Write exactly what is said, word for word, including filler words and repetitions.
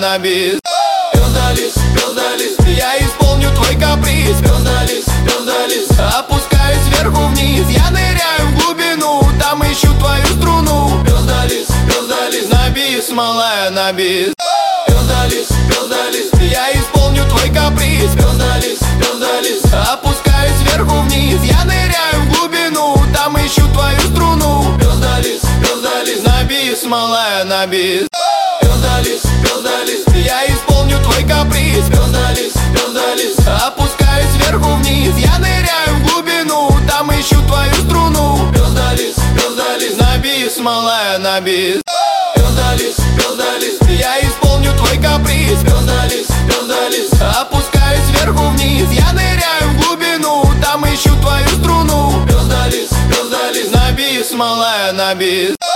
на бис. Пёздалис, пёздалис, я исполню твой каприз. Пёздалис, пёздалис, опускаюсь сверху вниз. Я ныряю в глубину, там ищу твою струну. Пёздалис, пёздалис, на бис, малая, на бис. Пёздалис, пёздалис, я исполню твой каприз. Пёздалис, пёздалис, опускаюсь сверху вниз. Я ныряю в глубину, там ищу твою струну. Пёздалис, пёздалис, на бис, малая, на бис. Пёздалис, пёздалис, я исполню твой каприз. Пёздалис, пёздалис, опускаюсь сверху вниз. Я ныряю в глубину, там ищу твою струну. Пёздалис, пёздалис, на бис, малая, на бис. Пёздалис, пёздалис, я исполню твой каприз. Пёздалис, пёздалис, опускаюсь сверху вниз. Я ныряю в глубину, там ищу твою струну. Пёздалис, пёздалис, на бис, малая, на бис.